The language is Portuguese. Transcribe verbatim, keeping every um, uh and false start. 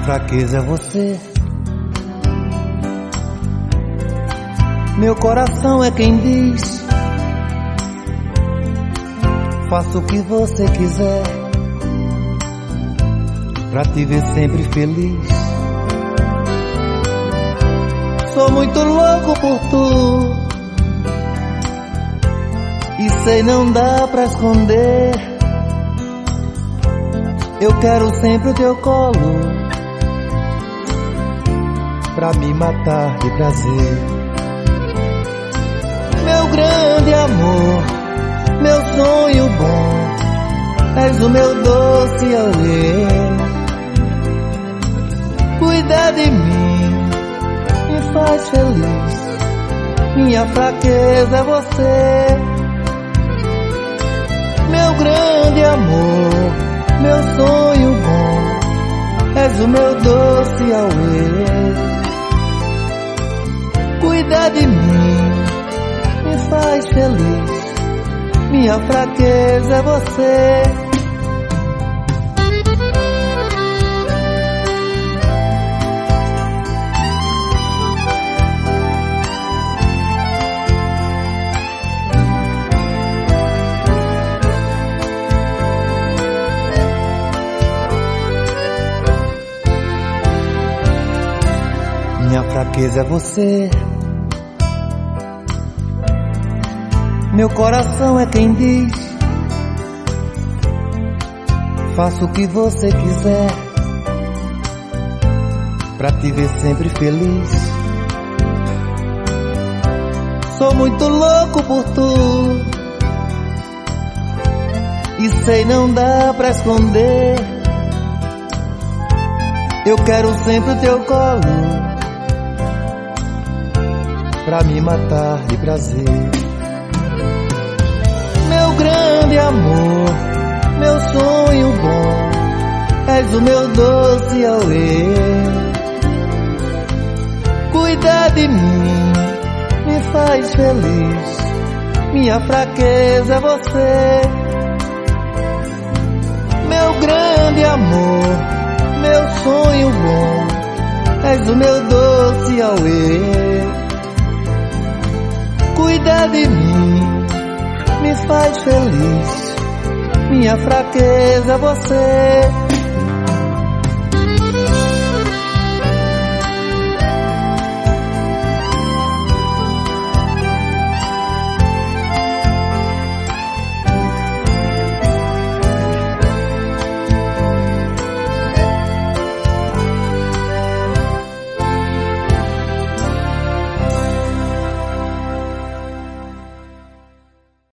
fraqueza é você. Meu coração é quem diz: faça o que você quiser pra te ver sempre feliz. Sou muito louco por tu e sei não dá pra esconder. Eu quero sempre o teu colo pra me matar de prazer. Meu grande amor, meu sonho bom, és o meu doce auê. Cuida de mim, me faz feliz, minha fraqueza é você. Meu grande amor, meu sonho bom, és o meu doce auê. Cuida de mim, me faz feliz, minha fraqueza é você. Minha fraqueza é você. Meu coração é quem diz: faça o que você quiser pra te ver sempre feliz. Sou muito louco por tu e sei não dá pra esconder. Eu quero sempre o teu colo pra me matar de prazer. Meu grande amor, meu sonho bom, és o meu doce auê. Cuida de mim, me faz feliz, minha fraqueza é você. Meu grande amor, meu sonho bom, és o meu doce auê. Cuida de mim, me faz feliz, minha fraqueza é você.